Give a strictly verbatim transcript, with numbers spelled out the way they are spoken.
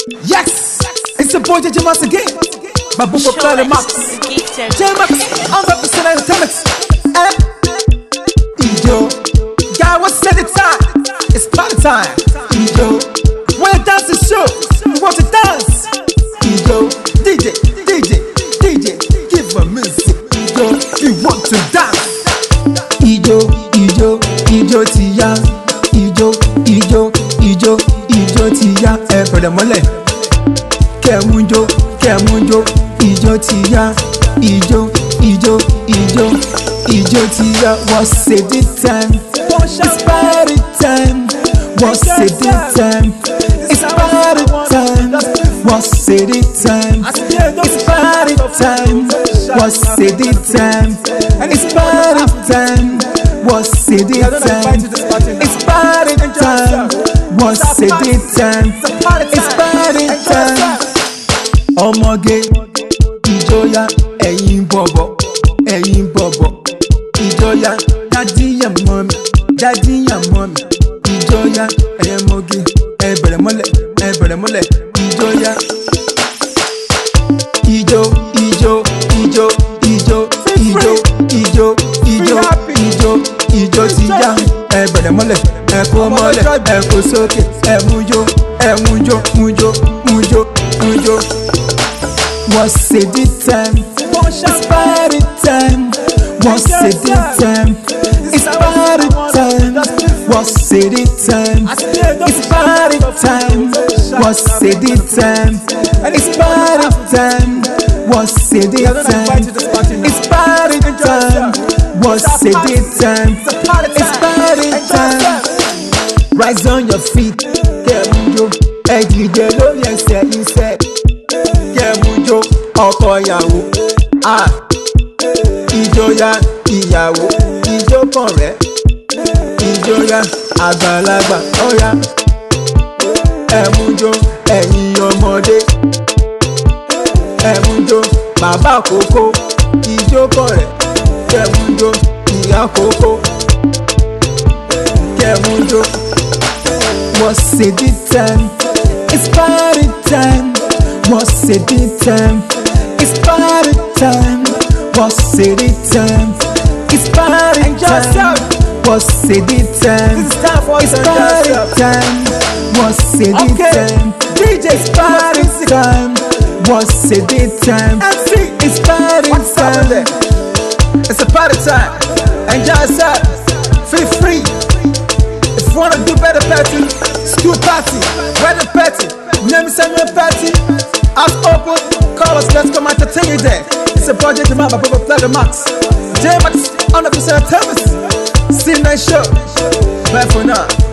Yes, it's the boy J J once again. My book of Planet Max. J Max, I'm representing entertainment. Eh? Ijo, guy, what's at the time? It's party time. Ijo, when you dance the show, you want to dance. Ijo, D J, D J, D J, give me music. Ijo, you want to dance. Ijo, Ijo, Ijo tiya. Ijo, Ijo, Ijo, Ijo tiya. Eh, brother Mole. Kemunjo, Kemunjo, Ijo tiya. Ijo, Ijo, Ijo, Ijo tiya. What's it the time? It's party time. What's it the time? It's party time. What's it the time? It's party time. What's it the time? It's party time. What's it the time? It's party time. What's it the time? It's party time. Ọmọge ìjọya ẹ̀yin bọ̀bọ̀ ẹ̀yin bọ̀bọ̀ ìjọya dádì yà mọ́ mi dádì yà mọ́ mi ìjọya ẹ̀yẹ mọ́ge ẹ bẹ̀rẹ̀ mọ́lẹ̀ ẹ bẹ̀rẹ̀ mọ́lẹ̀ ìjọya. Ijo ijo ijo ijo ijo ijo ijo ijo ijo ti yá ẹ bẹ̀rẹ̀ mọ́lẹ̀ ẹ kó mọ́lẹ̀ ẹ kó sókè ẹ mújó ẹ mújó mújó mújó mújó. What's it the time? It's party time. What's it the time? It's party time. What's it the time? It's party time. What's it the time? It's party time. What's it the time? It's party time. What's it the time? It's party time. Rise on your feet, Kemunjo. Ẹ dìde lórí ẹsẹ̀ iṣẹ́. Kemunjo ọkọ ìyàwó, ah, ìjọya ìyàwó, ìjó kan rẹ̀, ìjọya àgbàlagbà ọ̀ya. Ẹ̀mújó ẹ̀yin ọmọdé, ẹ̀mújó bàbá kókó, ìjó kan rẹ̀, Kemunjo ìyá kókó, Kemunjo. What's it the time? It's party time. What's it the time? It's party time. What's it the time? It's party time. What's it the time? It's party time. What's it the time? D J, it's party time. What's it the time? It's party time. It's a party time. Enjoy yourself. Feel free. If you wanna do better party, school party, wedding party, name seminar party, ask open, call us, let's come entertain you there. It's a project to my brother Planet Max. J Max, one hundred percent service. See you next show. Bye for now.